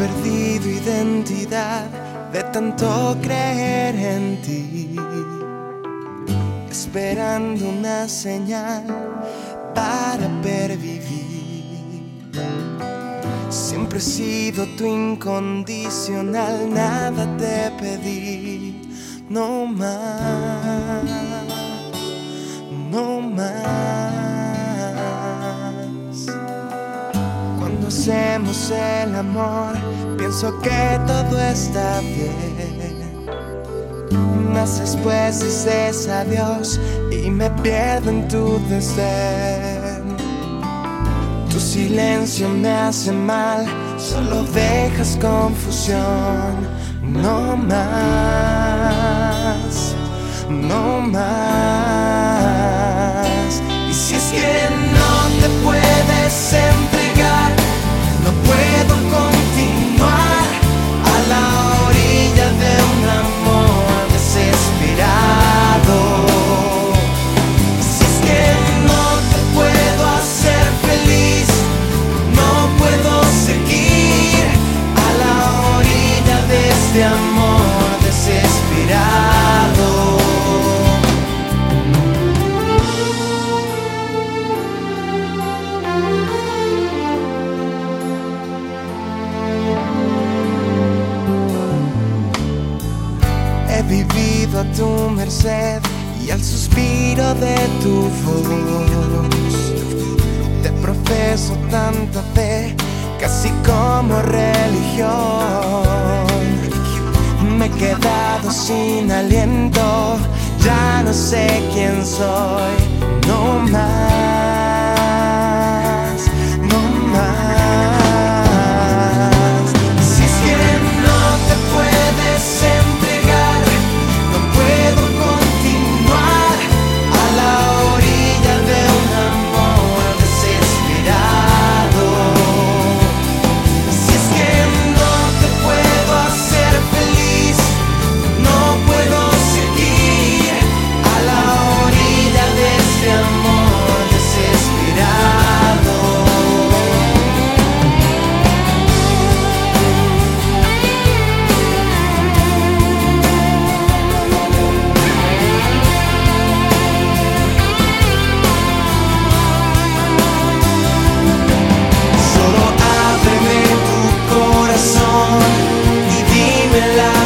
perdido identidad de tanto creer en ti, esperando una señal para pervivir. Siempre he sido tu incondicional, nada te pedí, no más, no más. Cuando hacemos el amor, pienso que todo está bien. Mas después dices adiós y me pierdo en tu desdén. Tu silencio me hace mal, solo dejas confusión. No más, no más. Y si es que no te puedes entregar, no puedo continuar a la orilla de un amor desesperado. Si es que no te puedo hacer feliz, no puedo seguir a la orilla de este amor desesperado. He vivido a tu merced y al suspiro de tu voz. Te profeso tanta fe, casi como religión. Me he quedado sin aliento, ya no sé quién soy. No más, no más. Si es que no te puedes entregar, no puedo continuar a la orilla de un amor desesperado. Si es que no te puedo hacer feliz, no puedo seguir a la orilla de este amor desesperado. Solo ábreme tu corazón y dime la